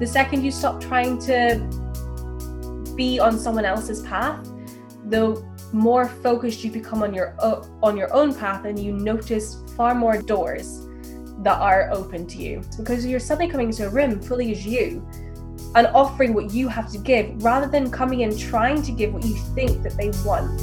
The second you stop trying to be on someone else's path, the more focused you become on your own path, and you notice far more doors that are open to you, because you're suddenly coming into a room fully as you and offering what you have to give, rather than coming in trying to give what you think that they want.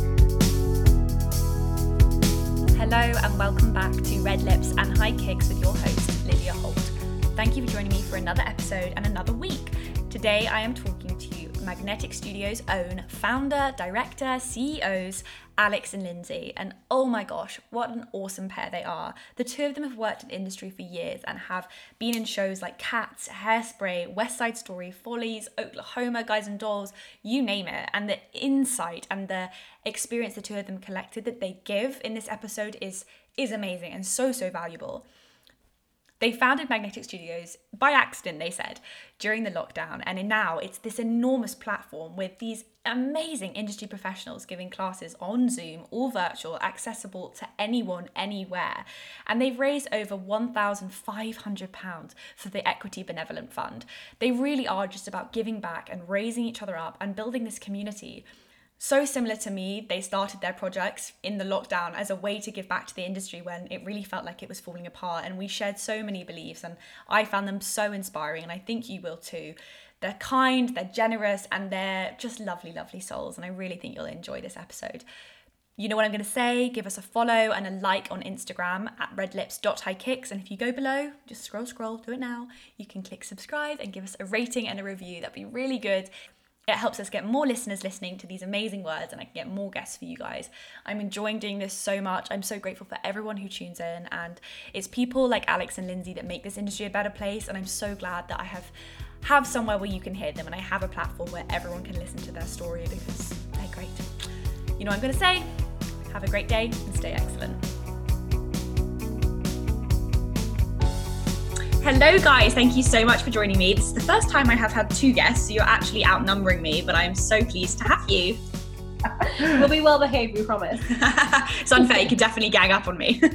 Hello and welcome back to Red Lips and High Kicks with your host, Lydia Holt. Thank you for joining me for another episode and another week. Today I am talking to Magnetic Studios' own founder, director, CEOs, Alex and Lindsay. And oh my gosh, what an awesome pair they are. The two of them have worked in the industry for years and have been in shows like Cats, Hairspray, West Side Story, Follies, Oklahoma, Guys and Dolls, you name it. And the insight and the experience the two of them collected that they give in this episode is amazing and so valuable. They founded Magnetic Studios by accident, they said, during the lockdown, and now it's this enormous platform with these amazing industry professionals giving classes on Zoom, all virtual, accessible to anyone, anywhere. And they've raised over £1,500 for the Equity Benevolent Fund. They really are just about giving back and raising each other up and building this community. So similar to me, they started their projects in the lockdown as a way to give back to the industry when it really felt like it was falling apart. And we shared so many beliefs and I found them so inspiring, and I think you will too. They're kind, they're generous, and they're just lovely, lovely souls. And I really think you'll enjoy this episode. You know what I'm going to say, give us a follow and a like on Instagram at redlips.high-kicks. And if you go below, just scroll, do it now. You can click subscribe and give us a rating and a review. That'd be really good. It helps us get more listeners listening to these amazing words, and I can get more guests for you guys. I'm enjoying doing this so much. I'm so grateful for everyone who tunes in, and it's people like Alex and Lindsay that make this industry a better place, and I'm so glad that I have somewhere where you can hear them, and I have a platform where everyone can listen to their story because they're great. You know what I'm going to say? Have a great day and stay excellent. Hello guys, thank you so much for joining me. This is the first time I have had two guests, so you're actually outnumbering me, but I'm so pleased to have you. We'll be well behaved, we promise. It's unfair, you could definitely gang up on me.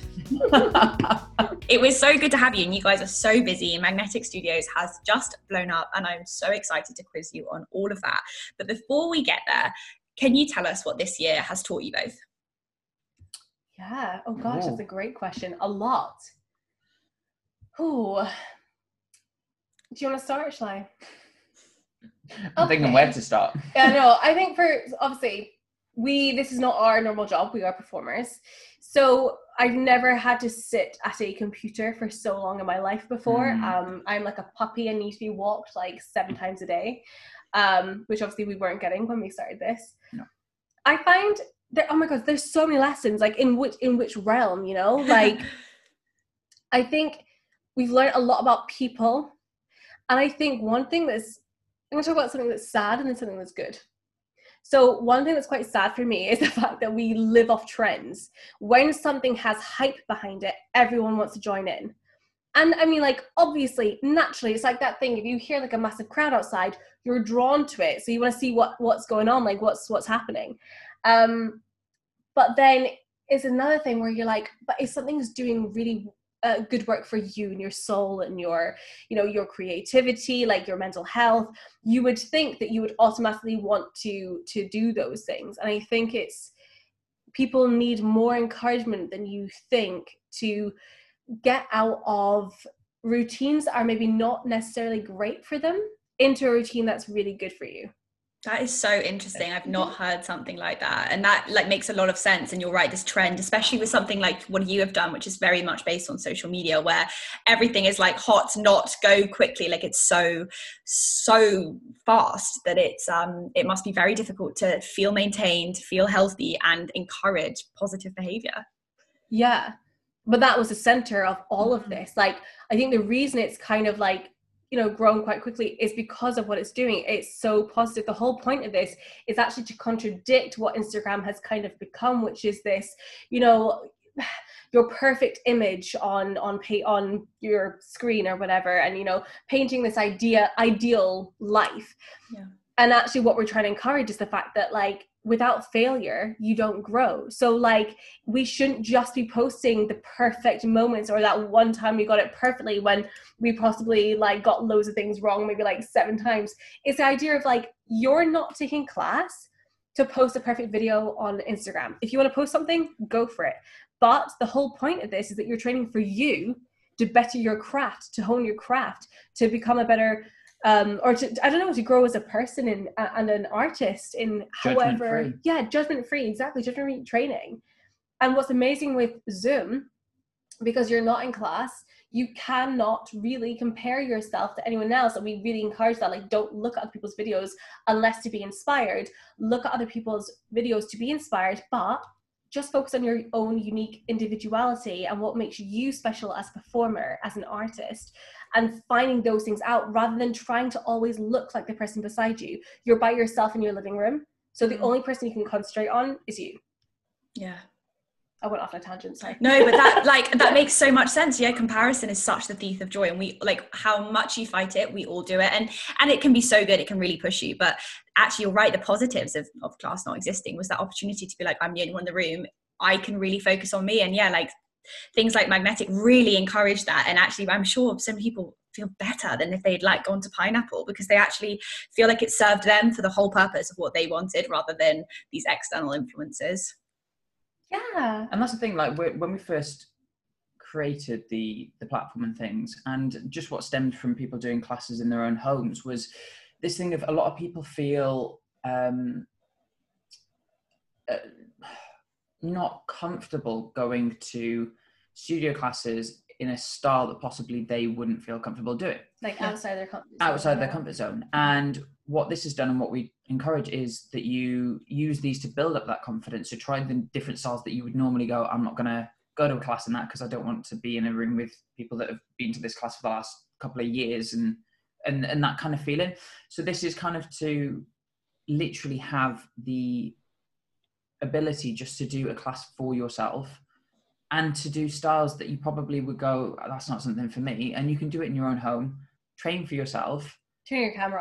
It was so good to have you, and you guys are so busy. Magnetic Studios has just blown up, and I'm so excited to quiz you on all of that. But before we get there, can you tell us what this year has taught you both? Yeah, oh gosh, That's a great question. A lot. Oh, do you want to start, shall I? I'm thinking where to start. Yeah, no, I think obviously, this is not our normal job. We are performers. So I've never had to sit at a computer for so long in my life before. I'm like a puppy and need to be walked like 7 times a day, which obviously we weren't getting when we started this. No. I find that, oh my God, there's so many lessons, like in which realm, you know, like I think we've learned a lot about people. And I think one thing I'm going to talk about something that's sad and then something that's good. So one thing that's quite sad for me is the fact that we live off trends. When something has hype behind it, everyone wants to join in. And I mean, like, obviously, naturally, it's like that thing, if you hear like a massive crowd outside, you're drawn to it. So you want to see what's going on, like what's happening. But then it's another thing where you're like, but if something's doing really good work for you and your soul and your creativity, like your mental health, you would think that you would automatically want to do those things. And I think people need more encouragement than you think to get out of routines that are maybe not necessarily great for them into a routine that's really good for you. That is so interesting. I've not heard something like that. And that like makes a lot of sense. And you're right, this trend, especially with something like what you have done, which is very much based on social media, where everything is like hot, not go quickly. Like it's so fast that it must be very difficult to feel maintained, feel healthy, and encourage positive behavior. Yeah. But that was the center of all of this. Like, I think the reason it's kind of like, you know, grown quite quickly is because of what it's doing. It's so positive. The whole point of this is actually to contradict what Instagram has kind of become, which is this, you know, your perfect image on your screen or whatever, and, you know, painting this ideal life. Yeah. And actually what we're trying to encourage is the fact that, like, without failure, you don't grow. So like, we shouldn't just be posting the perfect moments or that one time we got it perfectly when we possibly like got loads of things wrong, maybe like 7 times. It's the idea of like, you're not taking class to post a perfect video on Instagram. If you want to post something, go for it. But the whole point of this is that you're training for you to better your craft, to hone your craft, to become a better, or to, I don't know, to grow as a person and an artist in however, judgment-free, exactly, judgment-free training. And what's amazing with Zoom, because you're not in class, you cannot really compare yourself to anyone else. And we really encourage that. Like, don't look at other people's videos unless to be inspired. Look at other people's videos to be inspired, but just focus on your own unique individuality and what makes you special as a performer, as an artist, and finding those things out rather than trying to always look like the person beside you. You're by yourself in your living room. So the only person you can concentrate on is you. Yeah. I went off on a tangent, sorry. No, but that makes so much sense. Yeah, comparison is such the thief of joy, and we like how much you fight it, we all do it, and it can be so good, it can really push you. But actually, you're right. The positives of class not existing was that opportunity to be like, I'm the only one in the room. I can really focus on me, and yeah, like things like Magnetic really encourage that. And actually, I'm sure some people feel better than if they'd like gone to Pineapple, because they actually feel like it served them for the whole purpose of what they wanted, rather than these external influences. Yeah. And that's the thing, like when we first created the platform and things, and just what stemmed from people doing classes in their own homes, was this thing of a lot of people feel not comfortable going to studio classes in a style that possibly they wouldn't feel comfortable doing. Like outside their comfort zone. Outside their comfort zone. And what this has done, and what we encourage, is that you use these to build up that confidence, to try the different styles that you would normally go, I'm not going to go to a class in that because I don't want to be in a room with people that have been to this class for the last couple of years, and that kind of feeling. So this is kind of to literally have the ability just to do a class for yourself, and to do styles that you probably would go, that's not something for me, and you can do it in your own home, train for yourself. Turn your camera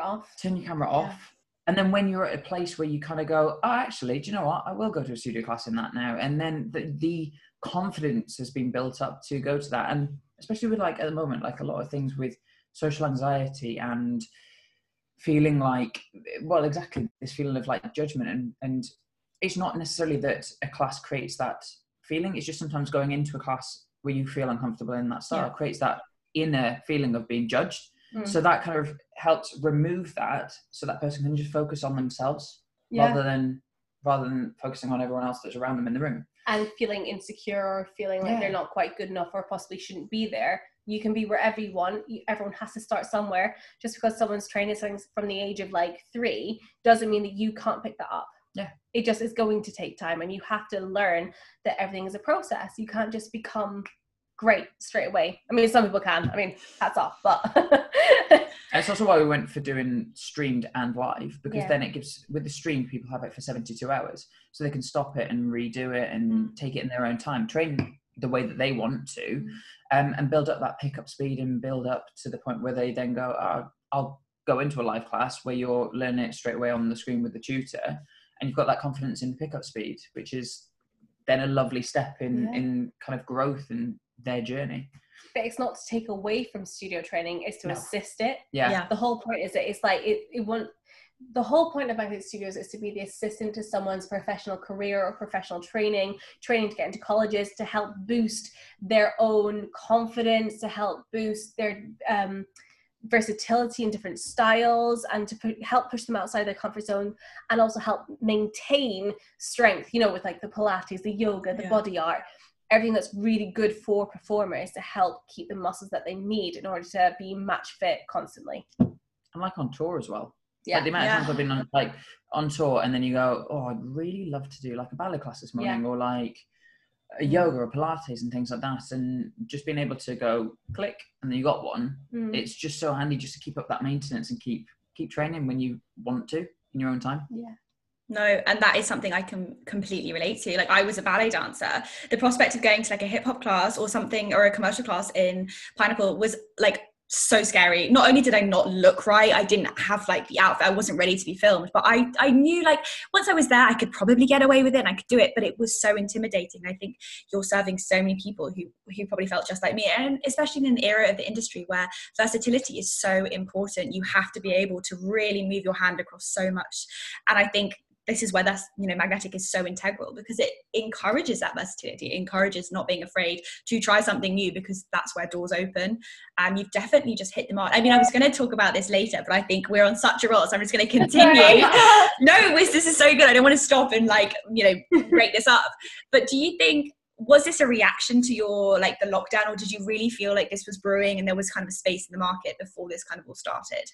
off. And then when you're at a place where you kind of go, oh, actually, do you know what? I will go to a studio class in that now. And then the confidence has been built up to go to that. And especially with like at the moment, like a lot of things with social anxiety and feeling like, well, exactly this feeling of like judgment. And it's not necessarily that a class creates that feeling. It's just sometimes going into a class where you feel uncomfortable in that style creates that inner feeling of being judged. So that kind of helps remove that, so that person can just focus on themselves rather than focusing on everyone else that's around them in the room. And feeling insecure or feeling like they're not quite good enough or possibly shouldn't be there. You can be wherever you want. Everyone has to start somewhere. Just because someone's training something from the age of like 3 doesn't mean that you can't pick that up. Yeah. It just is going to take time, and you have to learn that everything is a process. You can't just become great straight away. I mean, some people can. I mean, hats off, but it's also why we went for doing streamed and live, because then it gives, with the stream, people have it for 72 hours, so they can stop it and redo it and take it in their own time, train the way that they want to, and build up that pickup speed and build up to the point where they then go, oh, I'll go into a live class where you're learning it straight away on the screen with the tutor, and you've got that confidence in the pickup speed, which is then a lovely step in kind of growth and their journey. But it's not to take away from studio training, it's to assist it. Yeah. The whole point is that it's like the whole point of Magnetic Studios is to be the assistant to someone's professional career or professional training to get into colleges, to help boost their own confidence, to help boost their versatility in different styles, and to help push them outside their comfort zone, and also help maintain strength, you know, with like the Pilates, the yoga, the body art, everything that's really good for performers, to help keep the muscles that they need in order to be match fit constantly. And like on tour as well. Like the amount of times I've been on tour, and then you go, oh, I'd really love to do like a ballet class this morning, or like a yoga or Pilates and things like that, and just being able to go click and then you got one. It's just so handy just to keep up that maintenance and keep training when you want to in your own time. No, and that is something I can completely relate to. Like, I was a ballet dancer. The prospect of going to like a hip hop class or something, or a commercial class in Pineapple, was like so scary. Not only did I not look right, I didn't have like the outfit, I wasn't ready to be filmed, but I knew like once I was there I could probably get away with it and I could do it, but it was so intimidating. I think you're serving so many people who probably felt just like me, and especially in an era of the industry where versatility is so important. You have to be able to really move your hand across so much, and I think this is where that's, you know, Magnetic is so integral, because it encourages that versatility. It encourages not being afraid to try something new, because that's where doors open. And you've definitely just hit the mark. I mean, I was going to talk about this later, but I think we're on such a roll, so I'm just going to continue. No, this is so good. I don't want to stop and like, you know, break this up. But do you think, was this a reaction to your, like the lockdown, or did you really feel like this was brewing and there was kind of a space in the market before this kind of all started?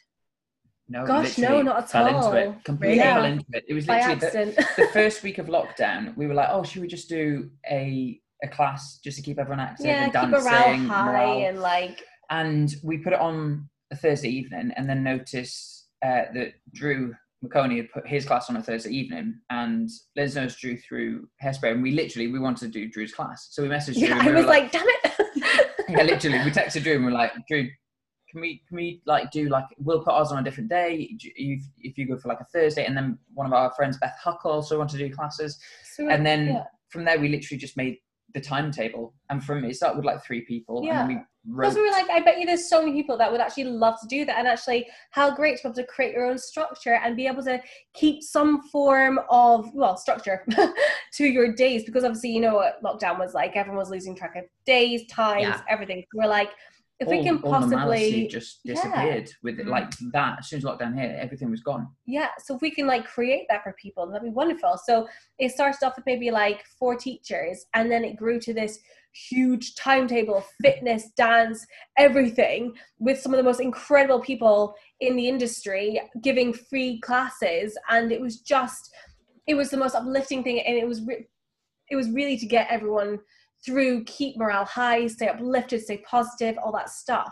No, gosh, no, not at all. Into it. Completely fell into it. It was literally the first week of lockdown. We were like, oh, should we just do a class just to keep everyone active and dancing, keep morale high, and like. And we put it on a Thursday evening, and then noticed that Drew McConey had put his class on a Thursday evening, and Liz knows Drew through Hairspray, and we wanted to do Drew's class, so we messaged Drew. I was like, damn it. Yeah, literally, we texted Drew and we were like, Drew, can we like do like, we'll put ours on a different day if you go for like a Thursday, and then one of our friends, Beth Huck, also wanted to do classes. And then from there we literally just made the timetable, and from it started with like 3 people, and then we wrote. Because we were like, I bet you there's so many people that would actually love to do that, and actually how great to be able to create your own structure and be able to keep some form of structure to your days, because obviously, you know what lockdown was like, everyone was losing track of days, times, everything. So we're like, if we can possibly just disappeared with it like that. As soon as lockdown hit, everything was gone. Yeah, so if we can like create that for people, that'd be wonderful. So it started off with maybe like 4 teachers, and then it grew to this huge timetable, fitness, dance, everything, with some of the most incredible people in the industry giving free classes. And it was the most uplifting thing, and it was really to get everyone through, keep morale high, stay uplifted, stay positive, all that stuff.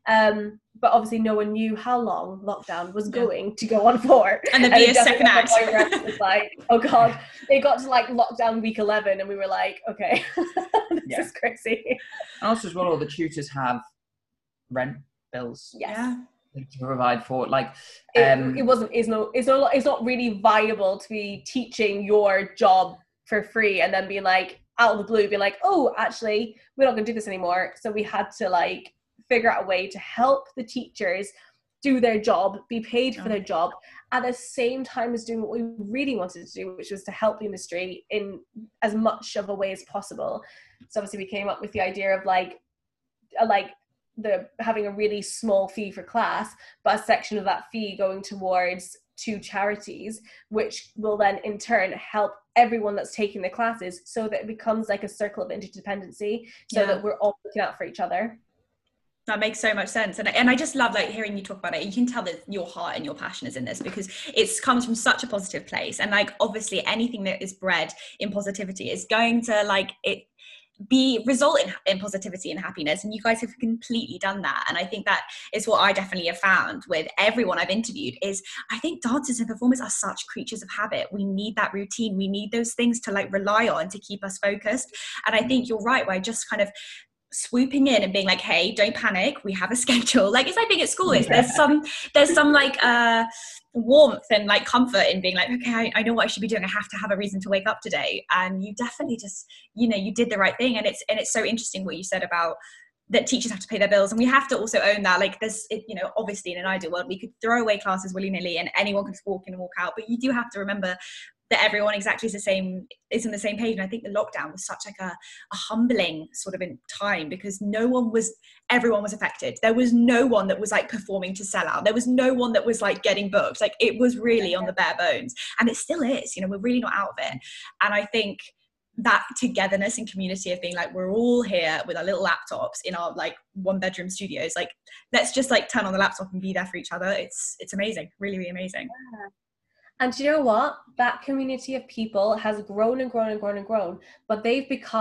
But obviously no one knew how long lockdown was going to go on for. And there'd be a second act. It was like, oh God, it got to like lockdown week 11 and we were like, okay, this is crazy. And also as well, all the tutors have rent bills. Yes. To provide for, like it's not really viable to be teaching your job for free and then being like, out of the blue, being like, oh, actually, we're not going to do this anymore. So we had to like figure out a way to help the teachers do their job, be paid for their job, at the same time as doing what we really wanted to do, which was to help the industry in as much of a way as possible. So obviously we came up with the idea of having a really small fee for class, but a section of that fee going towards 2 charities, which will then in turn help everyone that's taking the classes, so that it becomes like a circle of interdependency, so that we're all looking out for each other. That makes so much sense. And I just love like hearing you talk about it. You can tell that your heart and your passion is in this, because it comes from such a positive place. And like, obviously anything that is bred in positivity is going to like it result in positivity and happiness, and you guys have completely done that. And I think that is what I definitely have found with everyone I've interviewed, is I think dancers and performers are such creatures of habit. We need that routine, we need those things to like rely on to keep us focused. And I think you're right, by just kind of swooping in and being like, hey, don't panic, we have a schedule. Like, it's I think at school is there's some like warmth and like comfort in being like, okay, I know what I should be doing, I have to have a reason to wake up today. And you definitely just, you did the right thing. And it's so interesting what you said about that teachers have to pay their bills, and we have to also own that. Like this, obviously in an ideal world we could throw away classes willy-nilly and anyone could just walk in and walk out, but you do have to remember that everyone exactly is in the same page. And I think the lockdown was such like a humbling sort of in time, because everyone was affected. There was no one that was like performing to sell out. There was no one that was like getting booked. Like it was really on the bare bones, and it still is, we're really not out of it. And I think that togetherness and community of being like, we're all here with our little laptops in our like 1-bedroom studios, like let's just like turn on the laptop and be there for each other. It's amazing, really, really amazing. Yeah. And you know what? That community of people has grown and grown and grown and grown, but they've become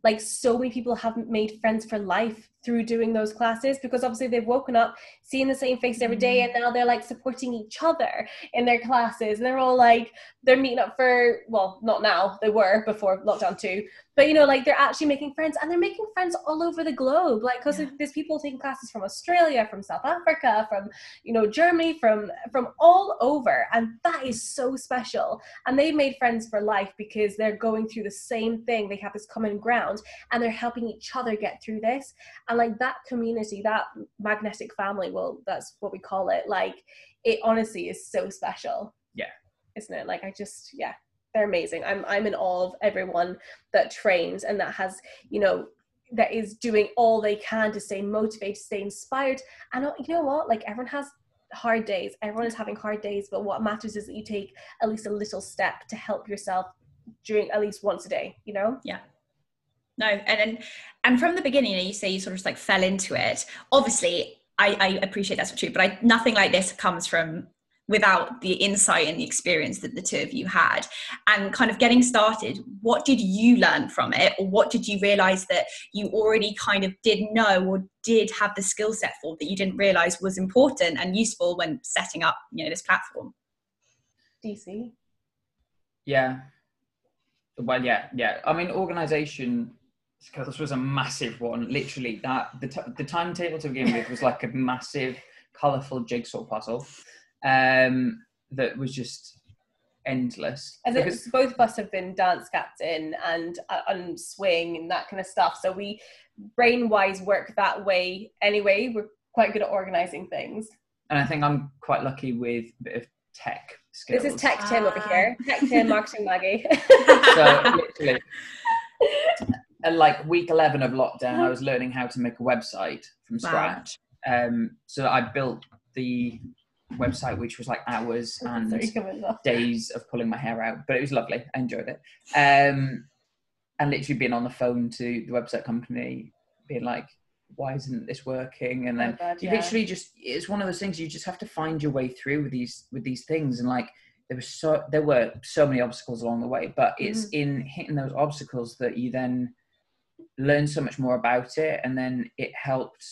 like so many people have made friends for life through doing those classes, because obviously they've woken up seeing the same face every day, and now they're like supporting each other in their classes, and they're all like, they're meeting up for, well, not now, they were before lockdown too, but you know, like they're actually making friends, and they're making friends all over the globe, like, because there's people taking classes from Australia, from South Africa, from, you know, Germany, from all over, and that is so special. And they've made friends for life because they're going through the same thing, they have this common ground, and they're helping each other get through this. And like that community, that magnetic family, well, that's what we call it, like it honestly is so special. Yeah, isn't it? Like, I just, yeah, they're amazing. I'm in awe of everyone that trains and that has, you know, that is doing all they can to stay motivated, stay inspired. And you know what, like everyone has hard days, everyone is having hard days, but what matters is that you take at least a little step to help yourself during at least once a day, you know? Yeah. No, and from the beginning, you know, you say you sort of just like fell into it. Obviously, I appreciate that's true, but nothing like this comes from without the insight and the experience that the two of you had. And kind of getting started, what did you learn from it, or what did you realize that you already kind of did know or did have the skill set for that you didn't realize was important and useful when setting up, you know, this platform? DC? Yeah. Well, yeah. I mean, organization, this was a massive one. Literally, that the timetable to begin with was like a massive, colourful jigsaw puzzle that was just endless. Because both of us have been dance captain and on swing and that kind of stuff, so we brain-wise work that way anyway. We're quite good at organising things. And I think I'm quite lucky with a bit of tech skills. This is Tech Tim over here. Tech Tim, Marketing Maggie. So literally, at like week 11 of lockdown, I was learning how to make a website from scratch. So I built the website, which was like hours and days of pulling my hair out, but it was lovely. I enjoyed it. And literally being on the phone to the website company, being like, why isn't this working? And then literally just, it's one of those things you just have to find your way through with these things. And like, there were so many obstacles along the way, but it's in hitting those obstacles that you then learn so much more about it. And then it helped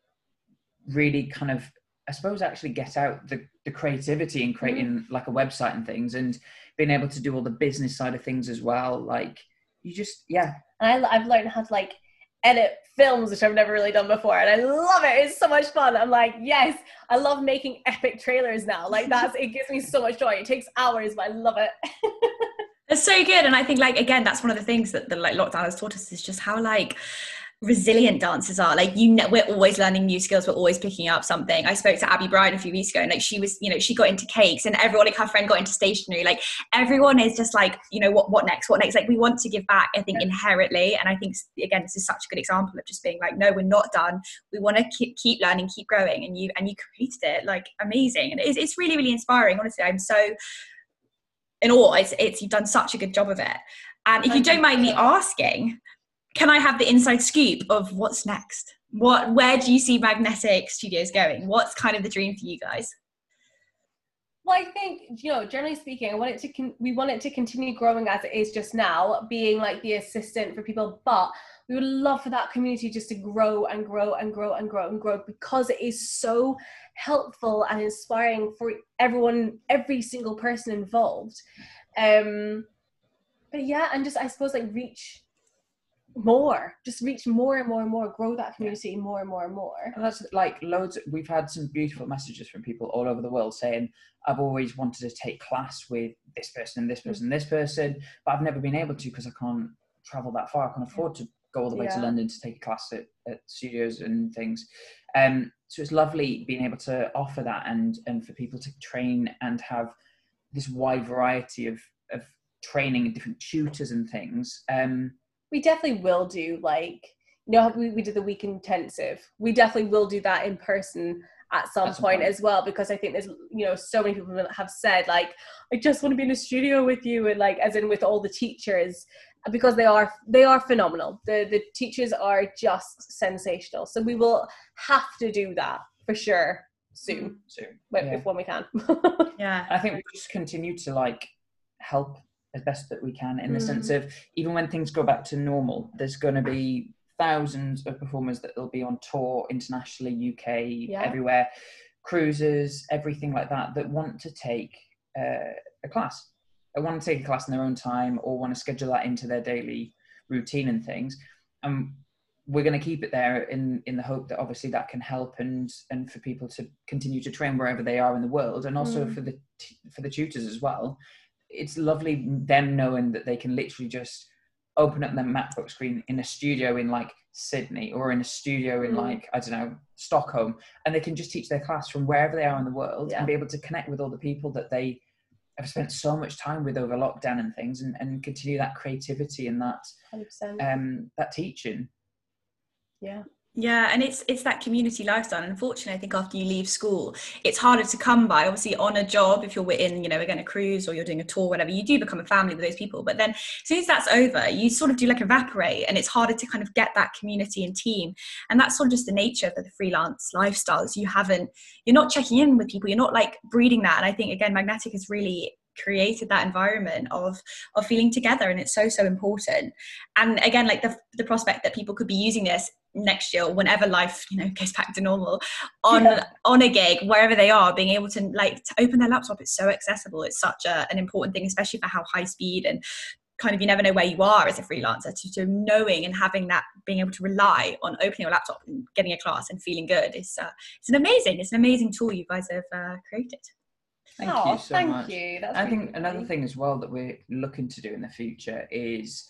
really kind of, I suppose, actually get out the creativity in creating like a website and things, and being able to do all the business side of things as well. Like you just, And I've learned how to like edit films, which I've never really done before, and I love it. It's so much fun. I'm like, yes, I love making epic trailers now. Like it gives me so much joy. It takes hours, but I love it. It's so good. And I think, like, again, that's one of the things that the like lockdown has taught us, is just how like resilient dancers are. Like, we're always learning new skills, we're always picking up something. I spoke to Abby Bryan a few weeks ago, and like she was, you know, she got into cakes, and everyone, like her friend got into stationery. Like everyone is just like, you know, what next, like we want to give back, I think, inherently. And I think, again, this is such a good example of just being like, no, we're not done, we want to keep learning, keep growing. And you created it, like, amazing. And it's really, really inspiring. Honestly, I'm so in awe. It's you've done such a good job of it. And if you don't mind me asking, can I have the inside scoop of what's next? Where do you see Magnetic Studios going? What's kind of the dream for you guys? Well, I think, you know, generally speaking, we want it to continue growing as it is just now, being like the assistant for people, but we would love for that community just to grow and grow and grow and grow and grow, because it is so helpful and inspiring for everyone, every single person involved. But yeah, and just, I suppose, like reach more and more and more, grow that community more and more and more. And that's like loads. We've had some beautiful messages from people all over the world saying, I've always wanted to take class with this person and this person and this person, but I've never been able to because I can't travel that far. I can't afford to go all the way to London to take a class at studios and things. So it's lovely being able to offer that and for people to train and have this wide variety of training and different tutors and things. We definitely will do, like, you know, we did the week intensive. We definitely will do that in person at some point as well, because I think there's, you know, so many people that have said, like, I just want to be in a studio with you, and like, as in with all the teachers, because they are phenomenal. The teachers are just sensational. So we will have to do that for sure soon. When we can. Yeah. I think we just continue to like help as best that we can, in the sense of, even when things go back to normal, there's going to be thousands of performers that will be on tour internationally, UK, everywhere, cruises, everything like that, that want to take a class. They want to take a class in their own time, or want to schedule that into their daily routine and things. We're going to keep it there in the hope that obviously that can help and for people to continue to train wherever they are in the world, and also for the tutors as well. It's lovely them knowing that they can literally just open up their MacBook screen in a studio in like Sydney, or in a studio in like, I don't know, Stockholm, and they can just teach their class from wherever they are in the world, and be able to connect with all the people that they have spent so much time with over lockdown and things, and continue that creativity and that 100%. That teaching. Yeah, and it's that community lifestyle. And unfortunately, I think after you leave school, it's harder to come by. Obviously, on a job, if you're in, again, a cruise, or you're doing a tour, whatever, you do become a family with those people. But then as soon as that's over, you sort of do like evaporate, and it's harder to kind of get that community and team. And that's sort of just the nature of the freelance lifestyles. You're not checking in with people. You're not like breeding that. And I think, again, Magnetic has really created that environment of feeling together, and it's so important. And again, like the prospect that people could be using this next year, or whenever life goes back to normal, on a gig, wherever they are, being able to open their laptop. It's so accessible. It's such an important thing, especially for how high speed and kind of, you never know where you are as a freelancer, to knowing and having that, being able to rely on opening your laptop and getting a class and feeling good. It's an amazing tool you guys have created. Thank you so much. That's I think another thing as well that we're looking to do in the future is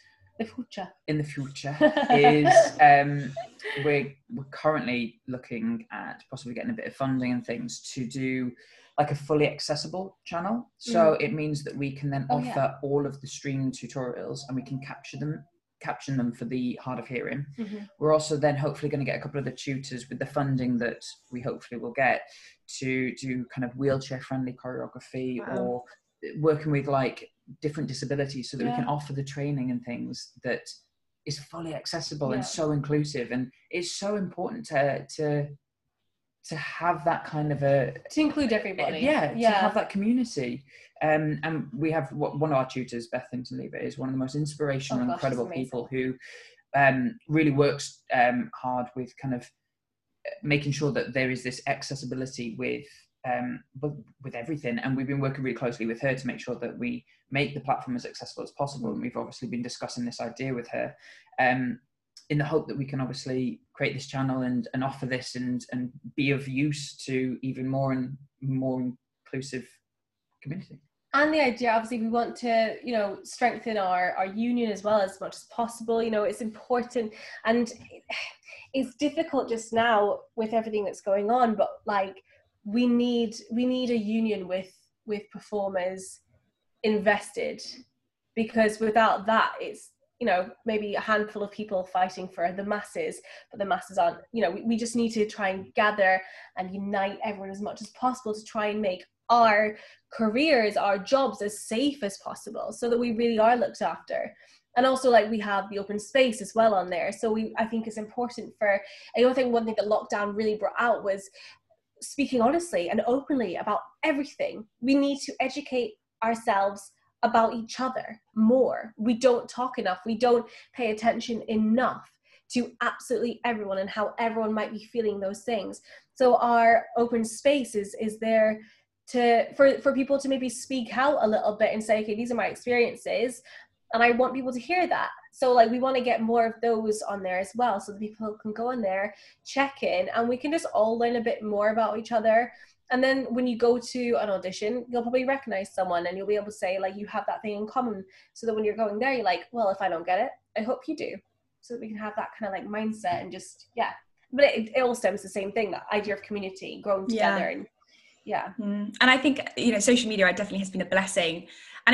we're currently looking at possibly getting a bit of funding and things to do like a fully accessible channel. So it means that we can then offer all of the stream tutorials, and we can caption them for the hard of hearing. We're also then hopefully going to get a couple of the tutors with the funding that we hopefully will get to do kind of wheelchair friendly choreography, or working with like different disabilities, so that we can offer the training and things that is fully accessible and so inclusive. And it's so important to have that kind of to include everybody. To have that community. And we have one of our tutors, Beth Hinton-Lever, is one of the most inspirational, incredible people who really works hard with kind of making sure that there is this accessibility with everything. And we've been working really closely with her to make sure that we make the platform as accessible as possible. And we've obviously been discussing this idea with her in the hope that we can obviously create this channel and offer this and be of use to even more and more inclusive community. And the idea, obviously, we want to, strengthen our union as well as much as possible. It's important, and it's difficult just now with everything that's going on. But like, we need a union with performers invested, because without that, it's maybe a handful of people fighting for the masses, but the masses aren't. We just need to try and gather and unite everyone as much as possible to try and make our careers, our jobs as safe as possible, so that we really are looked after. And also, like, we have the open space as well on there. So I think it's important I think one thing that lockdown really brought out was speaking honestly and openly about everything. We need to educate ourselves about each other more. We don't talk enough. We don't pay attention enough to absolutely everyone and how everyone might be feeling those things. So our open space is there for people to maybe speak out a little bit and say, okay, these are my experiences, and I want people to hear that. So like, we want to get more of those on there as well, so that people can go in there, check in, and we can just all learn a bit more about each other. And then when you go to an audition, you'll probably recognize someone, and you'll be able to say, like, you have that thing in common, so that when you're going there, you're like, well, if I don't get it, I hope you do, so that we can have that kind of like mindset. And just but it all stems the same thing, that idea of community, growing together. And and I think social media definitely has been a blessing, and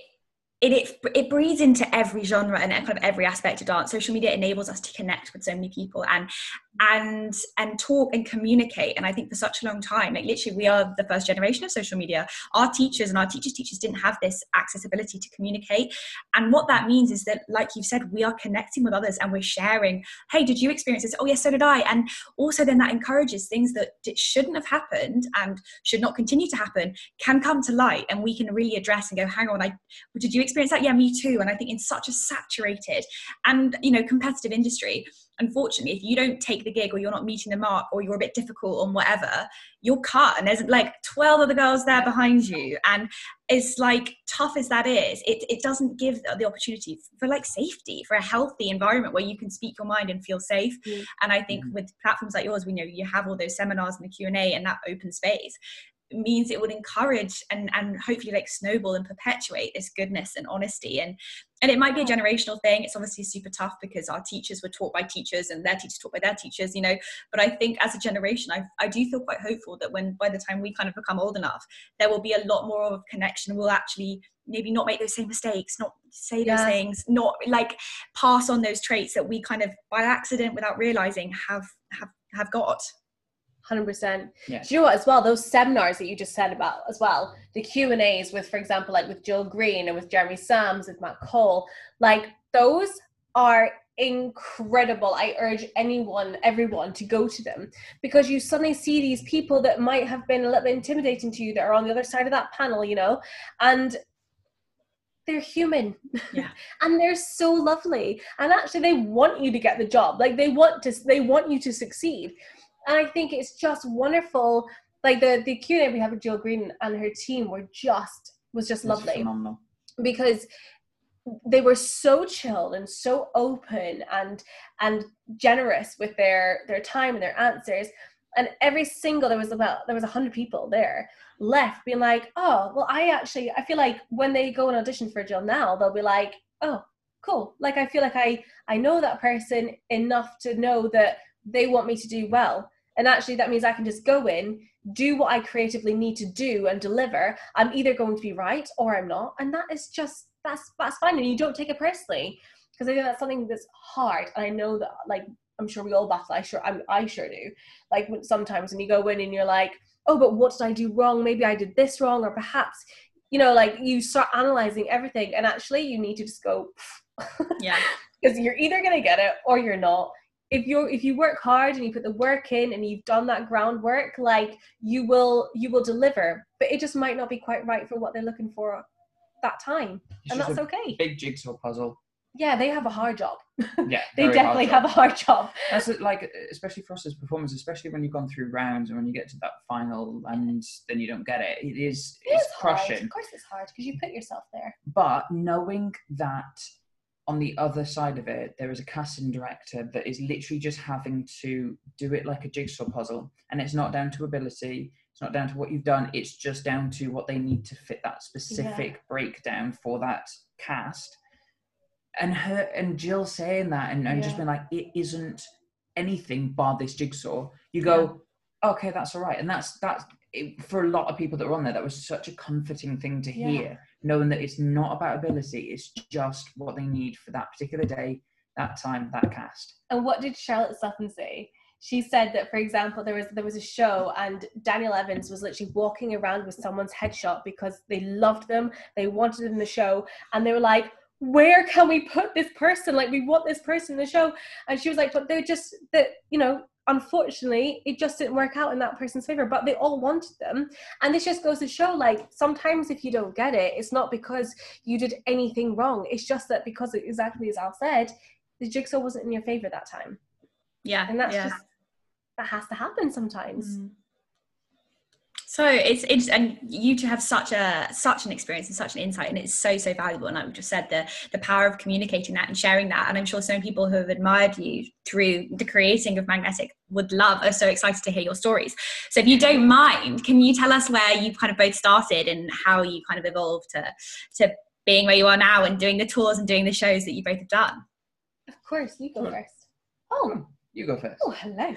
it breeds into every genre and kind of every aspect of dance. Social media enables us to connect with so many people, and and talk and communicate. And I think for such a long time, like literally we are the first generation of social media. Our teachers and our teachers didn't have this accessibility to communicate. And what that means is that, like you've said, we are connecting with others and we're sharing, hey, did you experience this? Oh yes, so did I. And also then that encourages things that shouldn't have happened and should not continue to happen can come to light, and we can really address and go, hang on, did you experience that? Yeah, me too. And I think in such a saturated and, competitive industry, unfortunately, if you don't take the gig or you're not meeting the mark or you're a bit difficult or whatever, you're cut, and there's like 12 other girls there behind you. And it's like, tough as that is, it doesn't give the opportunity for like safety, for a healthy environment where you can speak your mind and feel safe. And I think with platforms like yours, we know you have all those seminars and the Q&A and that open space. It means it would encourage and hopefully like snowball and perpetuate this goodness and honesty. And it might be a generational thing. It's obviously super tough because our teachers were taught by teachers and their teachers taught by their teachers, but I think as a generation, I do feel quite hopeful that by the time we kind of become old enough, there will be a lot more of connection. We'll actually maybe not make those same mistakes, not say those things, not like pass on those traits that we kind of by accident without realizing have got. 100%. Yeah. Do you know what, as well, those seminars that you just said about as well, the Q&As with, for example, like with Jill Green and with Jeremy Sams, with Matt Cole, like those are incredible. I urge everyone to go to them, because you suddenly see these people that might have been a little bit intimidating to you that are on the other side of that panel, and they're human. Yeah. And they're so lovely. And actually they want you to get the job. Like they want you to succeed. And I think it's just wonderful. Like the Q&A we have with Jill Green and her team was just lovely. Phenomenal. Because they were so chilled and so open and generous with their time and their answers. And every single, there was 100 people there left being like, oh, well, I feel like when they go and audition for Jill now, they'll be like, oh, cool. Like, I feel like I know that person enough to know that they want me to do well. And actually that means I can just go in, do what I creatively need to do and deliver. I'm either going to be right or I'm not. And that is just, that's fine. And you don't take it personally, because I think that's something that's hard. And I know that, like, I'm sure we all battle. I sure do. Like sometimes when you go in and you're like, oh, but what did I do wrong? Maybe I did this wrong, or perhaps, like you start analyzing everything, and actually you need to just go, yeah, because you're either going to get it or you're not. If you work hard and you put the work in and you've done that groundwork, like you will deliver, but it just might not be quite right for what they're looking for that time. And that's okay. Big jigsaw puzzle. Yeah, they have a hard job. Yeah, they definitely have a hard job. That's like, especially for us as performers, especially when you've gone through rounds and when you get to that final and then you don't get it. It's crushing. Hard. Of course it's hard, because you put yourself there. But knowing that on the other side of it, there is a casting director that is literally just having to do it like a jigsaw puzzle. And it's not down to ability. It's not down to what you've done. It's just down to what they need to fit that specific breakdown for that cast. And Jill saying that and just being like, it isn't anything bar this jigsaw. You go, okay, that's all right. And that's for a lot of people that were on there, that was such a comforting thing to hear, knowing that it's not about ability, it's just what they need for that particular day, that time, that cast. And what did Charlotte Sutton say? She said that, for example, there was a show and Daniel Evans was literally walking around with someone's headshot because they loved them, they wanted them in the show, and they were like, where can we put this person? Like, we want this person in the show. And she was like, but they're just, that, unfortunately, it just didn't work out in that person's favor, but they all wanted them. And this just goes to show, like, sometimes if you don't get it, it's not because you did anything wrong. It's just that because, exactly as Al said, the jigsaw wasn't in your favor that time. Yeah. And that's just, that has to happen sometimes. So it's and you to have such an experience and such an insight, and it's so valuable. And like we just said, the power of communicating that and sharing that. And I'm sure so many people who have admired you through the creating of Magnetic are so excited to hear your stories. So if you don't mind, can you tell us where you kind of both started and how you kind of evolved to being where you are now and doing the tours and doing the shows that you both have done? Of course, you go first. Oh, you go first. Oh, hello.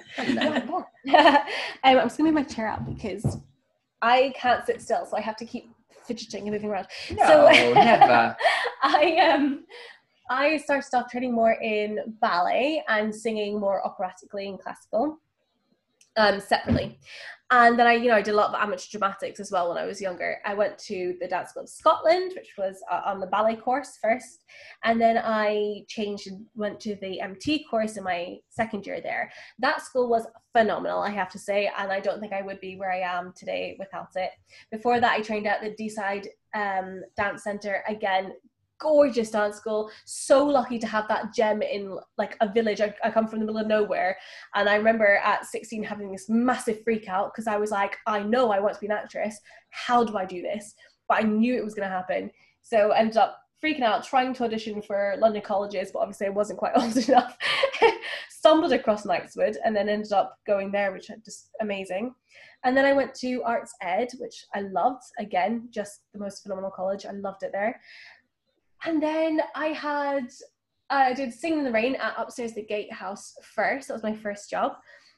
I'm just gonna move my chair out because I can't sit still, so I have to keep fidgeting and moving around. No, never. I started off training more in ballet and singing more operatically and classical, separately. And then I did a lot of amateur dramatics as well when I was younger. I went to the Dance School of Scotland, which was on the ballet course first. And then I changed and went to the MT course in my second year there. That school was phenomenal, I have to say. And I don't think I would be where I am today without it. Before that, I trained at the Deeside Dance Centre. Again, gorgeous dance school. So lucky to have that gem in like a village. I come from the middle of nowhere, and I remember at 16 having this massive freak out because I was like, I know I want to be an actress. How do I do this? But I knew it was going to happen. So I ended up freaking out, trying to audition for London colleges, but obviously I wasn't quite old enough. Stumbled across Knightswood and then ended up going there, which was just amazing. And then I went to Arts Ed, which I loved. Again, just the most phenomenal college. I loved it there. And then I did Sing in the Rain at Upstairs the Gatehouse first. That was my first job.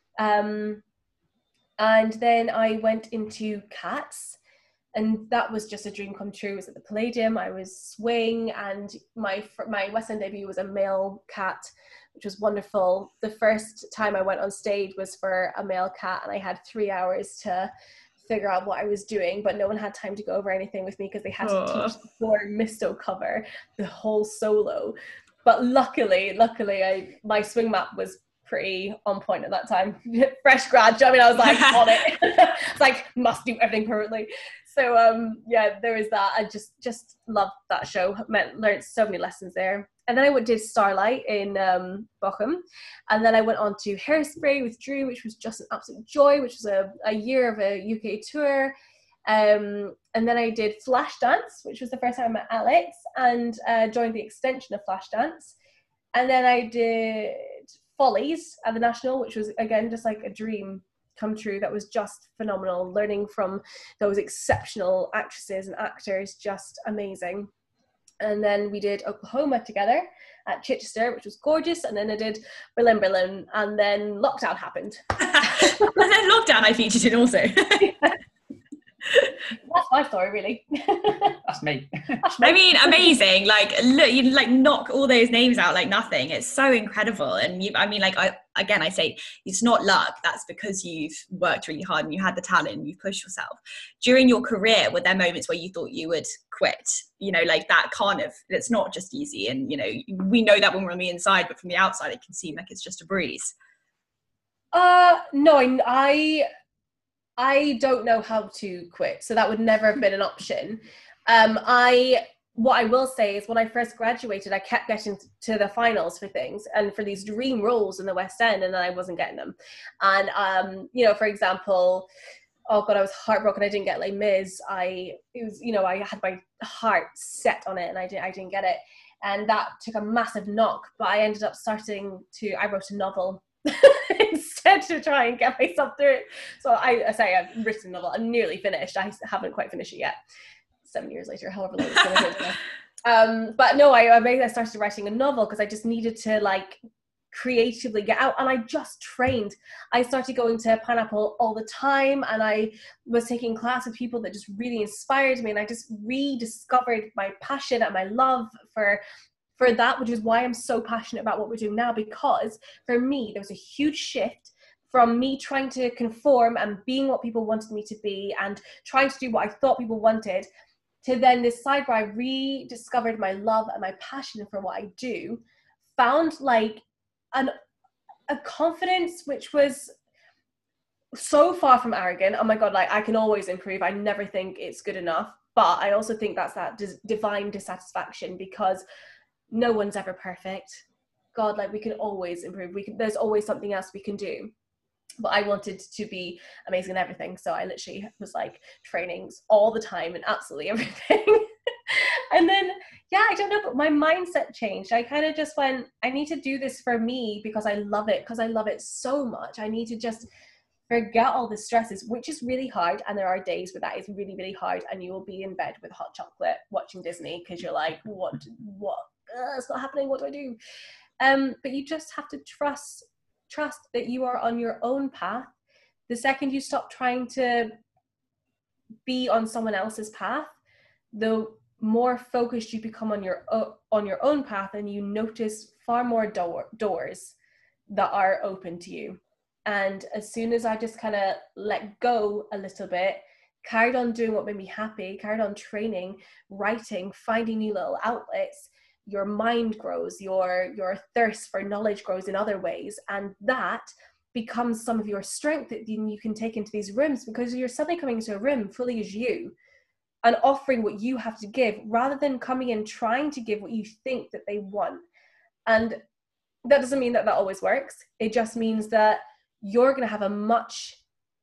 And then I went into Cats, and that was just a dream come true. It was at the Palladium. I was swing, and my West End debut was a male cat, which was wonderful. The first time I went on stage was for a male cat, and I had 3 hours to figure out what I was doing, but no one had time to go over anything with me because they had to teach the poor Misto cover the whole solo. But luckily my swing map was pretty on point at that time. Fresh grad, do you know what I mean? I was like on it. It's like must do everything perfectly. So yeah, there was that. I just loved that show. Learned so many lessons there. And then I did Starlight in Bochum. And then I went on to Hairspray with Drew, which was just an absolute joy, which was a year of a UK tour. And then I did Flashdance, which was the first time I met Alex, and joined the extension of Flashdance. And then I did Follies at the National, which was, again, just like a dream come true. That was just phenomenal. Learning from those exceptional actresses and actors, just amazing. And then we did Oklahoma together at Chichester, which was gorgeous. And then I did Berlin, and then lockdown happened. And then lockdown I featured in also. That's my story, really. That's me. I mean, amazing. Like, look, you like knock all those names out like nothing. It's so incredible. And I say it's not luck. That's because you've worked really hard and you had the talent and you've pushed yourself. During your career, were there moments where you thought you would quit? You know, like that it's not just easy. And, you know, we know that when we're on the inside, but from the outside, it can seem like it's just a breeze. No, I don't know how to quit, so that would never have been an option. What I will say is when I first graduated, I kept getting to the finals for things and for these dream roles in the West End, and then I wasn't getting them. And, you know, for example, oh God, I was heartbroken I didn't get Les Mis. I had my heart set on it and I didn't get it. And that took a massive knock, but I ended up I wrote a novel instead to try and get myself through it. So I've written a novel. I'm nearly finished. I haven't quite finished it yet. 7 years later, however long it's going to take. But no, I started writing a novel because I just needed to like creatively get out, and I just trained. I started going to Pineapple all the time, and I was taking class with people that just really inspired me, and I just rediscovered my passion and my love for that, which is why I'm so passionate about what we're doing now, because for me there was a huge shift from me trying to conform and being what people wanted me to be and trying to do what I thought people wanted, to then this side where I rediscovered my love and my passion for what I do, found like a confidence which was so far from arrogant. Oh my God, like I can always improve. I never think it's good enough, but I also think that's that divine dissatisfaction, because no one's ever perfect. God, like we can always improve. There's always something else we can do. But I wanted to be amazing in everything. So I literally was like trainings all the time and absolutely everything. And then, yeah, I don't know, but my mindset changed. I kind of just went, I need to do this for me because I love it so much. I need to just forget all the stresses, which is really hard. And there are days where that is really, really hard. And you will be in bed with hot chocolate watching Disney because you're like, what? It's not happening. What do I do? But you just have to trust that you are on your own path. The second you stop trying to be on someone else's path, the more focused you become on your own path, and you notice far more doors that are open to you. And as soon as I just kind of let go a little bit, carried on doing what made me happy, carried on training, writing, finding new little outlets, your mind grows, your thirst for knowledge grows in other ways, and that becomes some of your strength that you can take into these rooms, because you're suddenly coming into a room fully as you and offering what you have to give, rather than coming in trying to give what you think that they want. And that doesn't mean that always works. It just means that you're going to have a much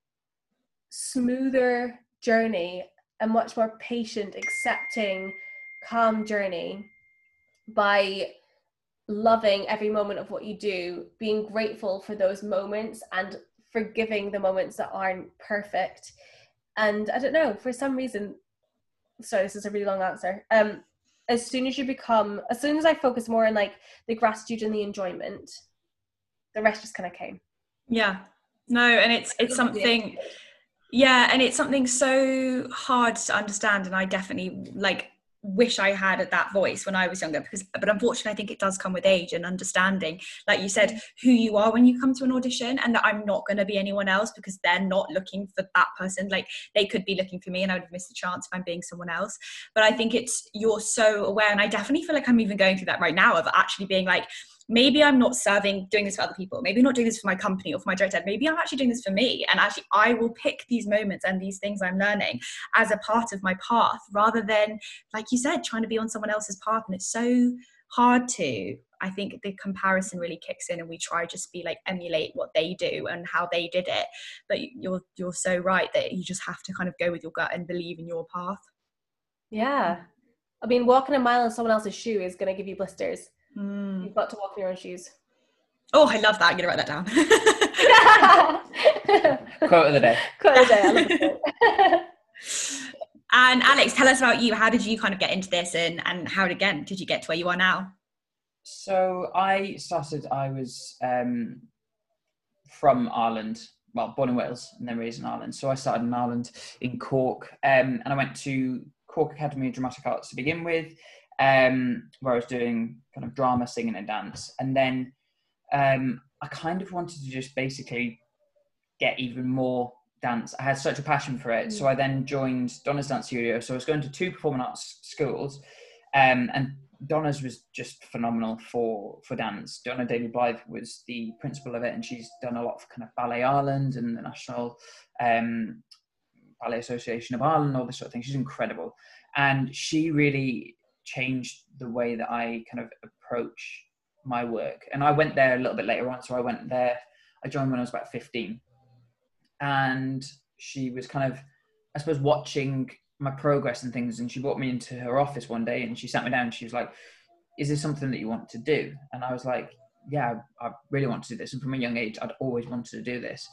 smoother journey, a much more patient, accepting, calm journey, by loving every moment of what you do, being grateful for those moments and forgiving the moments that aren't perfect. And I don't know, for some reason, sorry, this is a really long answer. As soon as I focus more on like the gratitude and the enjoyment, the rest just kind of came. Yeah, no, and it's something, yeah, and it's something so hard to understand, and I definitely wish I had that voice when I was younger, but unfortunately I think it does come with age and understanding, like you said, who you are when you come to an audition, and that I'm not going to be anyone else because they're not looking for that person. Like, they could be looking for me and I would have missed the chance if I'm being someone else. But I think you're so aware, and I definitely feel like I'm even going through that right now, of actually being like, maybe I'm not doing this for other people. Maybe I'm not doing this for my company or for my director. Maybe I'm actually doing this for me. And actually, I will pick these moments and these things I'm learning as a part of my path, rather than, like you said, trying to be on someone else's path. And it's so hard to. I think the comparison really kicks in, and we try just be like emulate what they do and how they did it. But you're so right that you just have to kind of go with your gut and believe in your path. Yeah. I mean, walking a mile in someone else's shoe is going to give you blisters. You've got to walk in your own shoes. Oh, I love that. I'm going to write that down. Quote of the day. Quote of the day. I love it. And Alex, tell us about you. How did you kind of get into this, and how again did you get to where you are now? So I was from Ireland, well, born in Wales and then raised in Ireland. So I started in Ireland, in Cork, and I went to Cork Academy of Dramatic Arts to begin with, where I was doing kind of drama, singing and dance. And then I kind of wanted to just basically get even more dance. I had such a passion for it. So I then joined Donna's Dance Studio. So I was going to 2 performing arts schools, and Donna's was just phenomenal for dance. Donna Daly-Blythe was the principal of it, and she's done a lot for kind of Ballet Ireland and the National Ballet Association of Ireland, all this sort of thing. She's incredible. And she really changed the way that I kind of approach my work. And I went there a little bit later on. So I joined when I was about 15. And she was kind of, I suppose, watching my progress and things. And she brought me into her office one day and she sat me down and she was like, is this something that you want to do? And I was like, yeah, I really want to do this. And from a young age, I'd always wanted to do this.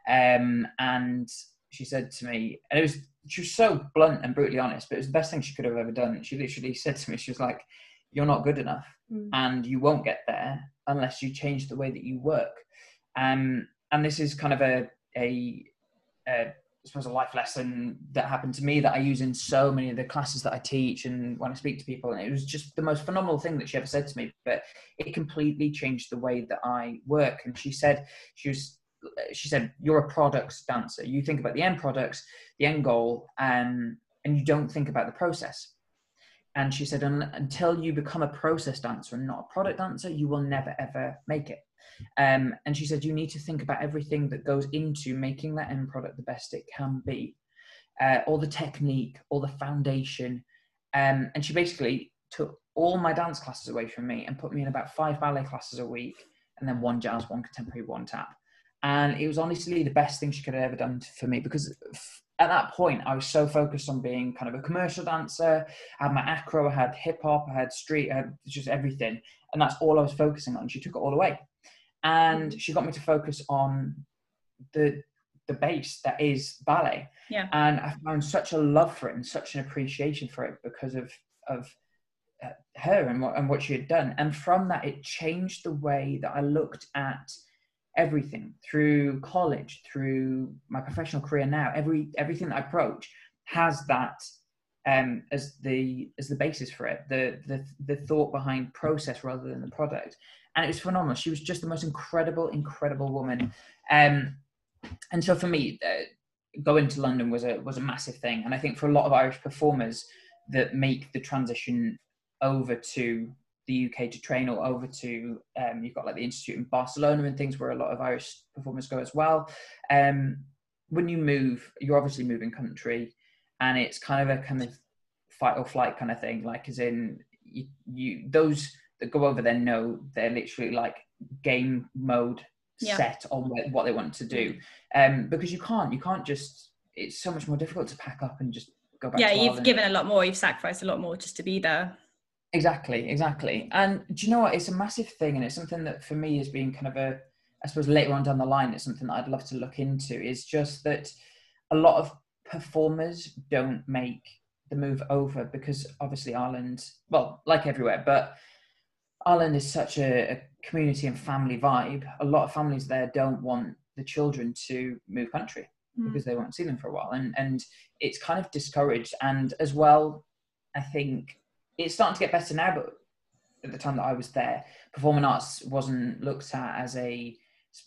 And she said to me, and she was so blunt and brutally honest, but it was the best thing she could have ever done. She literally said to me, she was like, you're not good enough and you won't get there unless you change the way that you work. And this is kind of I suppose a life lesson that happened to me that I use in so many of the classes that I teach and when I speak to people. And it was just the most phenomenal thing that she ever said to me, but it completely changed the way that I work. And she said, you're a products dancer. You think about the end products, the end goal, and you don't think about the process. And she said, until you become a process dancer and not a product dancer, you will never, ever make it. And she said, you need to think about everything that goes into making that end product the best it can be. All the technique, all the foundation. And she basically took all my dance classes away from me and put me in about 5 ballet classes a week, and then 1 jazz, 1 contemporary, 1 tap. And it was honestly the best thing she could have ever done for me, because at that point I was so focused on being kind of a commercial dancer. I had my acro, I had hip hop, I had street, I had just everything. And that's all I was focusing on. She took it all away. And she got me to focus on the base that is ballet. Yeah. And I found such a love for it and such an appreciation for it because of her and what she had done. And from that, it changed the way that I looked at everything through college, through my professional career now. Everything that I approach has that as the basis for it, the thought behind process rather than the product. And it was phenomenal. She was just the most incredible woman. And so for me, going to London was a massive thing. And I think for a lot of Irish performers that make the transition over to the UK to train, or over to you've got like the Institute in Barcelona and things where a lot of Irish performers go as well. When you move, you're obviously moving country, and it's kind of a fight or flight kind of thing. Like, as in, you those that go over there know they're literally like game mode set on what they want to do, because you can't just, it's so much more difficult to pack up and just go back to you've Ireland. given a lot more, you've sacrificed a lot more just to be there. Exactly. And do you know what, it's a massive thing, and it's something that for me has been kind of I suppose later on down the line, it's something that I'd love to look into, is just that a lot of performers don't make the move over, because obviously Ireland, well, like everywhere, but Ireland is such a community and family vibe. A lot of families there don't want the children to move country because they won't see them for a while. And it's kind of discouraged. And as well, I think it's starting to get better now, but at the time that I was there, performing arts wasn't looked at as it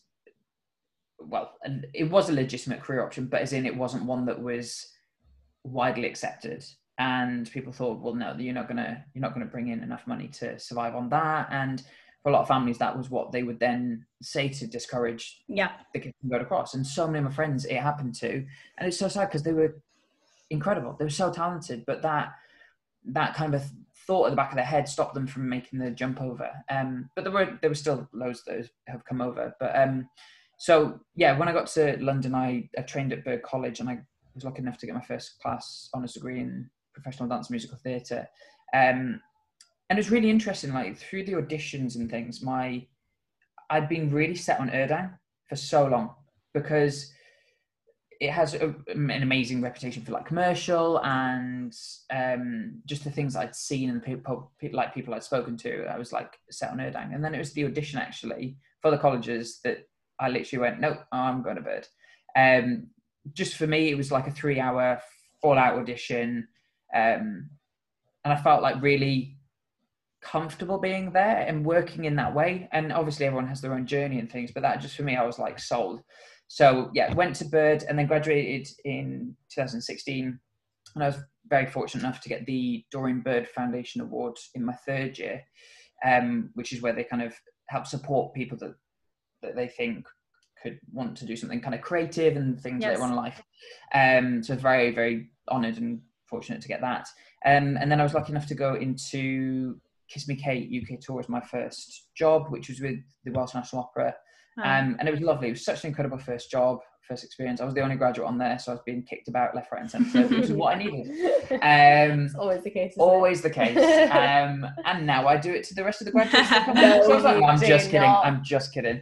was a legitimate career option, but as in it wasn't one that was widely accepted. And people thought, well, no, you're not gonna bring in enough money to survive on that. And for a lot of families, that was what they would then say to discourage the kids from going across. And so many of my friends it happened to, and it's so sad because they were incredible, they were so talented, but that kind of thought at the back of their head stopped them from making the jump over. But there were still loads that have come over. But so yeah, when I got to London, I trained at Bird College, and I was lucky enough to get my first class honours degree in professional dance and musical theatre. And it was really interesting, like through the auditions and things, I'd been really set on Erdang for so long, because it has an amazing reputation for like commercial and just the things I'd seen and the people I'd spoken to, I was like set on Erdang. And then it was the audition actually for the colleges that I literally went, nope, I'm going to Bird. Just for me, it was like a 3-hour all-out audition. And I felt like really comfortable being there and working in that way. And obviously everyone has their own journey and things, but that just for me, I was like sold. So yeah, went to Bird and then graduated in 2016. And I was very fortunate enough to get the Doreen Bird Foundation Award in my third year, which is where they kind of help support people that they think could want to do something kind of creative and things later on in life. So very, very honoured and fortunate to get that. And then I was lucky enough to go into Kiss Me Kate UK tour as my first job, which was with the Welsh National Opera. And it was lovely. It was such an incredible first experience. I was the only graduate on there, so I was being kicked about left, right and centre, which is what I needed. It's always the case. Always the case. And now I do it to the rest of the graduates. I'm just kidding.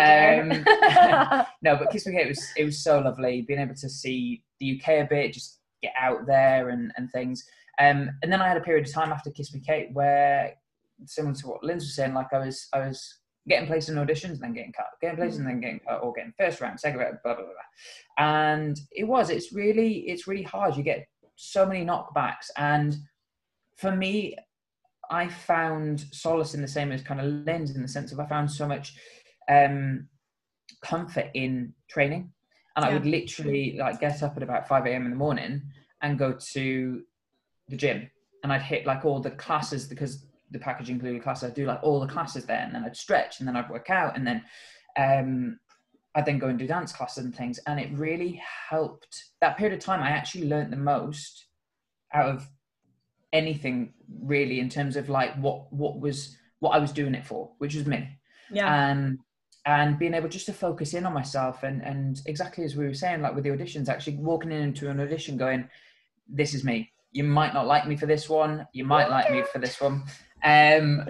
No, but Kiss Me Kate, it was so lovely being able to see the UK a bit, just get out there and things. And then I had a period of time after Kiss Me Kate where, similar to what Linz was saying, like I was getting placed in auditions and then getting cut, getting placed and then getting cut, or getting first round, second round, blah, blah, blah. And it's really hard. You get so many knockbacks. And for me, I found solace in the same as kind of Linz, in the sense of I found so much comfort in training. And I would literally like get up at about 5 a.m. in the morning and go to the gym, and I'd hit like all the classes, because the package included classes. I'd do like all the classes there, and then I'd stretch, and then I'd work out, and then I'd then go and do dance classes and things. And it really helped. That period of time, I actually learned the most out of anything really, in terms of like what I was doing it for, which was me. And being able just to focus in on myself, and exactly as we were saying, like with the auditions, actually walking into an audition going, this is me. You might not like me for this one. You might like me for this one. And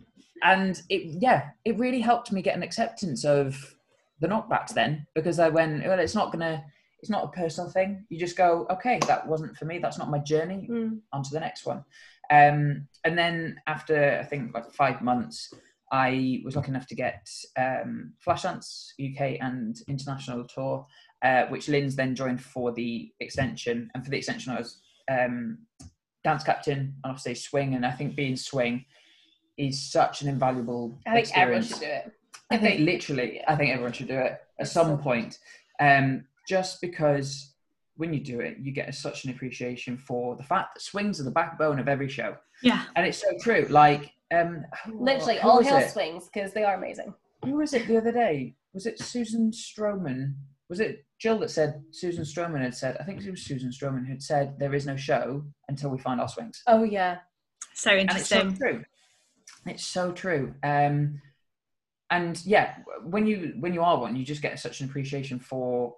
it really helped me get an acceptance of the knockbacks then, because I went, well, it's not a personal thing. You just go, okay, that wasn't for me. That's not my journey. On to the next one. And then after, I think like 5 months, I was lucky enough to get Flashdance UK and international tour, which Linz then joined for the extension. And for the extension, I was dance captain on offstage swing, and I think being swing is such an invaluable experience. Everyone should do it. I think everyone should do it at some point. Just because when you do it, you get such an appreciation for the fact that swings are the backbone of every show. Yeah. And it's so true. Like, literally, all hail swings, because they are amazing. Who was it the other day? Was it Susan Stroman? Was it Jill that said Susan Stroman had said, I think it was Susan Stroman who'd said, there is no show until we find our swings. Oh, yeah. So interesting. And it's so true. It's so true. And yeah, when you are one, you just get such an appreciation for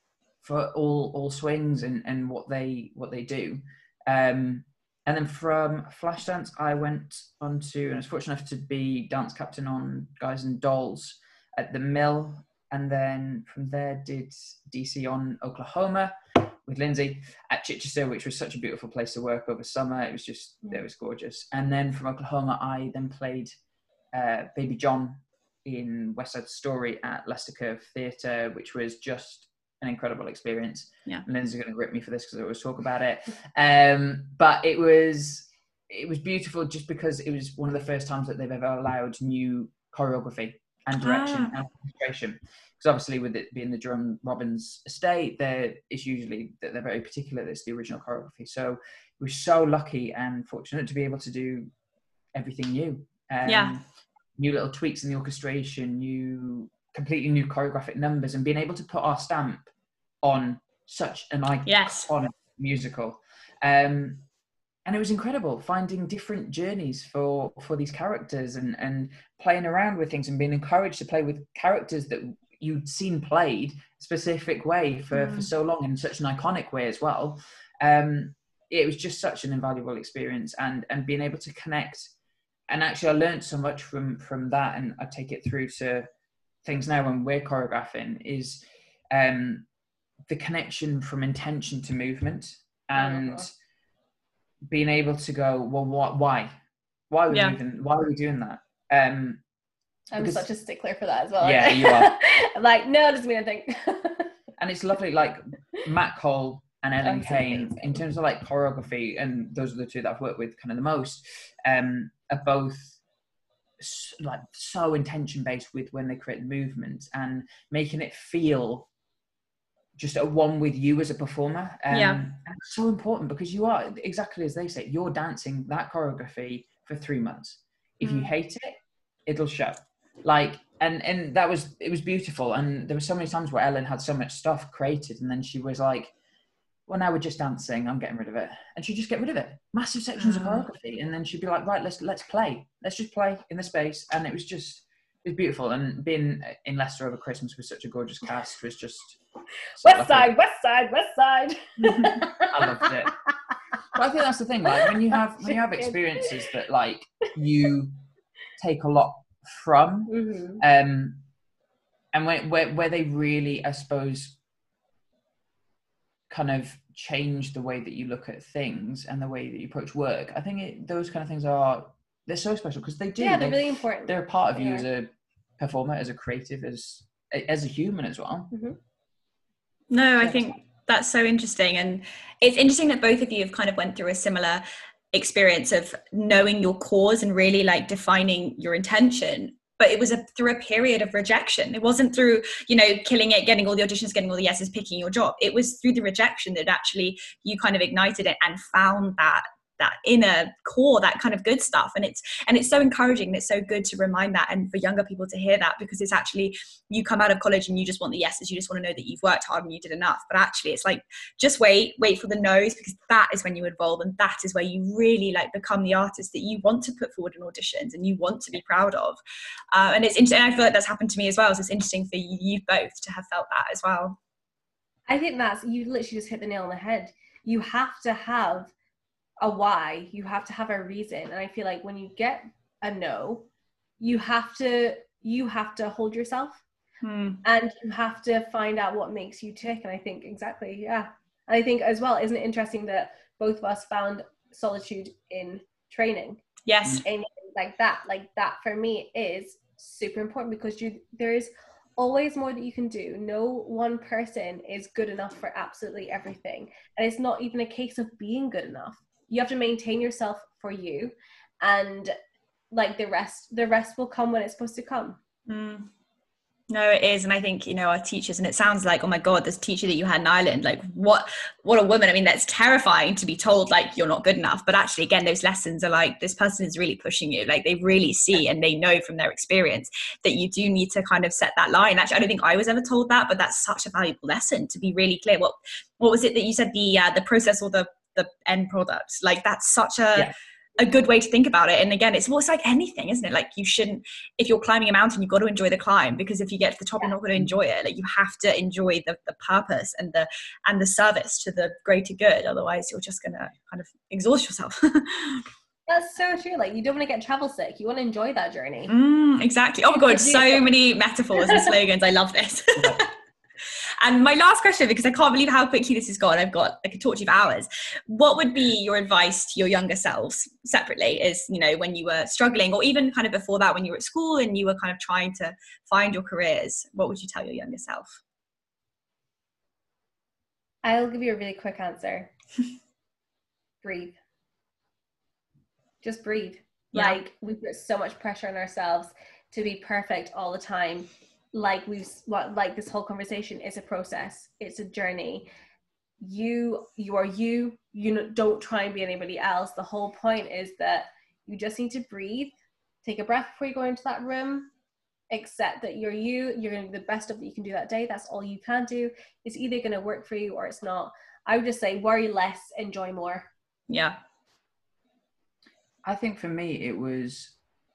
all swings and what they do. And then from Flashdance, I went on to, and I was fortunate enough to be dance captain on Guys and Dolls at the Mill. And then from there did DC on Oklahoma with Lindsay at Chichester, which was such a beautiful place to work over summer. It was gorgeous. And then from Oklahoma, I then played Baby John in West Side Story at Leicester Curve Theatre, which was just an incredible experience. Yeah. Lindsay's going to rip me for this because I always talk about it. But it was beautiful just because it was one of the first times that they've ever allowed new choreography and direction and orchestration. Because obviously with it being the Jerome Robbins estate, it's usually that they're very particular that it's the original choreography. So we're so lucky and fortunate to be able to do everything new. New little tweaks in the orchestration, completely new choreographic numbers, and being able to put our stamp on such an iconic musical. And it was incredible finding different journeys for these characters and playing around with things and being encouraged to play with characters that you'd seen played a specific way for so long in such an iconic way as well. It was just such an invaluable experience, and being able to connect. And actually I learned so much from that, and I take it through to things now when we're choreographing, is the connection from intention to movement, and being able to go, well, why are we moving? Why are we doing that? I'm such a stickler for that as well. Yeah, you are. I'm like, no, it doesn't mean anything. And it's lovely, like Matt Cole and Ellen Kane, in terms of like choreography, and those are the two that I've worked with kind of the most, are both like so intention based with when they create the movement and making it feel just at one with you as a performer. And it's so important because you are, exactly as they say, you're dancing that choreography for 3 months. If you hate it, it'll show. Like, and it was beautiful. And there were so many times where Ellen had so much stuff created, and then she was like, well, now we're just dancing, I'm getting rid of it. And she'd just get rid of it. Massive sections of choreography. And then she'd be like, right, let's play. Let's just play in the space. And it was beautiful. And being in Leicester over Christmas with such a gorgeous cast was just... West Side. I loved it. But I think that's the thing, like when you have experiences that like you take a lot from, and where they really, I suppose, kind of change the way that you look at things and the way that you approach work. I think those kind of things they're so special because they do. Yeah, they're really important. They're a part of you as a performer, as a creative, as a human as well. No, I think that's so interesting. And it's interesting that both of you have kind of went through a similar experience of knowing your cause and really like defining your intention. But it was through a period of rejection. It wasn't through, killing it, getting all the auditions, getting all the yeses, picking your job. It was through the rejection that actually you kind of ignited it and found that inner core, that kind of good stuff. And it's so encouraging, and it's so good to remind that, and for younger people to hear that, because it's actually, you come out of college and you just want the yeses, you just want to know that you've worked hard and you did enough. But actually it's like, just wait for the no's, because that is when you evolve, and that is where you really like become the artist that you want to put forward in auditions and you want to be proud of. And it's interesting. I feel like that's happened to me as well. So it's interesting for you both to have felt that as well. I think you literally just hit the nail on the head. You have to have a why, you have to have a reason. And I feel like when you get a no, you have to hold yourself, and you have to find out what makes you tick. And I think exactly, and I think as well, isn't it interesting that both of us found solitude in training? Yes. And like that for me is super important, because there is always more that you can do. No one person is good enough for absolutely everything. And it's not even a case of being good enough. You have to maintain yourself for you, and like the rest will come when it's supposed to come. No, it is. And I think, our teachers, and it sounds like, oh my God, this teacher that you had in Ireland, like what a woman. I mean, that's terrifying to be told, like, you're not good enough. But actually, again, those lessons are like, this person is really pushing you. Like, they really see and they know from their experience that you do need to kind of set that line. Actually, I don't think I was ever told that, but that's such a valuable lesson to be really clear. What was it that you said, the process or the end product? Like, that's such a good way to think about it. And again, it's like anything, isn't it? Like, you shouldn't, if you're climbing a mountain, you've got to enjoy the climb, because if you get to the top, you're not going to enjoy it. Like, you have to enjoy the purpose and the service to the greater good. Otherwise, you're just going to kind of exhaust yourself. That's so true. Like, you don't want to get travel sick. You want to enjoy that journey. Exactly. Oh my God, so many metaphors and slogans. I love this. And my last question, because I can't believe how quickly this has gone, I could talk to you for hours. What would be your advice to your younger selves separately, is, when you were struggling, or even kind of before that, when you were at school and you were kind of trying to find your careers? What would you tell your younger self? I'll give you a really quick answer. Breathe. Just breathe. Yeah. Like, we put so much pressure on ourselves to be perfect all the time. Like this whole conversation is a process. It's a journey. You are you. Don't try and be anybody else. The whole point is that you just need to breathe, take a breath before you go into that room, accept that you're you. You're going to do the best of what you can do that day. That's all you can do. It's either going to work for you or it's not. I would just say, worry less, enjoy more. Yeah. I think for me, it was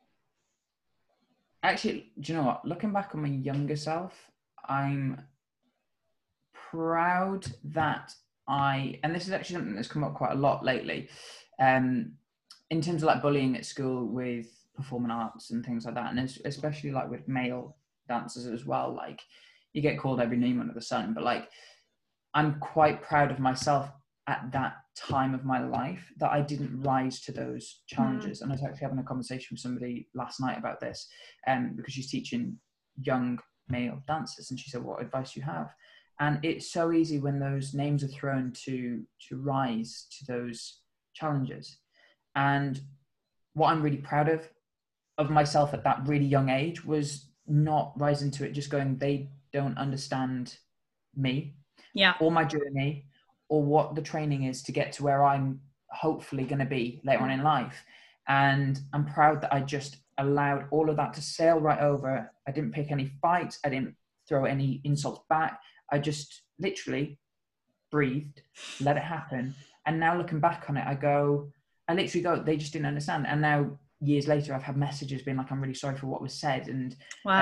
actually, do you know what? Looking back on my younger self, I'm proud that and this is actually something that's come up quite a lot lately, in terms of like bullying at school with performing arts and things like that, and especially like with male dancers as well. Like, you get called every name under the sun, but like, I'm quite proud of myself at that time of my life that I didn't rise to those challenges. And I was actually having a conversation with somebody last night about this, because she's teaching young male dancers, and she said, what advice do you have? And it's so easy when those names are thrown to rise to those challenges. And what I'm really proud of myself at that really young age was not rising to it, just going, they don't understand me, or my journey, or what the training is to get to where I'm hopefully going to be later on in life. And I'm proud that I just allowed all of that to sail right over. I didn't pick any fights. I didn't throw any insults back. I just literally breathed, let it happen. And now looking back on it, I literally go, they just didn't understand. And now years later, I've had messages being like, I'm really sorry for what was said. And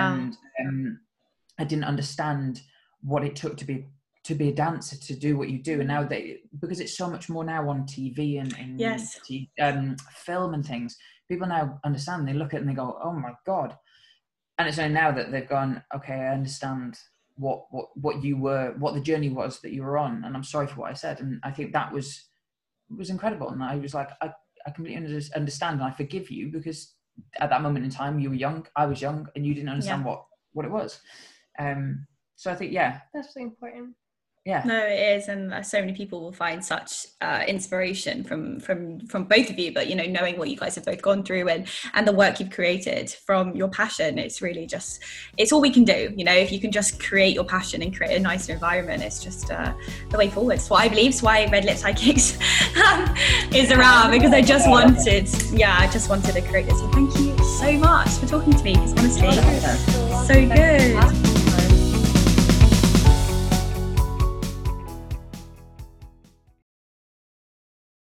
I didn't understand what it took to be a dancer, to do what you do. And now because it's so much more now on TV and film and things, people now understand. They look at it and they go, oh my God. And it's only now that they've gone, okay, I understand what you were, what the journey was that you were on, and I'm sorry for what I said. And I think that was incredible. And I was like, I completely understand, and I forgive you, because at that moment in time you were young, I was young, and you didn't understand what it was. So I think that's really important. Yeah. No, it is. And so many people will find such inspiration from both of you, but knowing what you guys have both gone through and the work you've created from your passion, it's really just, it's all we can do. If you can just create your passion and create a nicer environment, it's just the way forward. It's what I believe. It's why Red Lips High Kicks is around, because I just wanted to create this. So thank you so much for talking to me, because honestly, so good.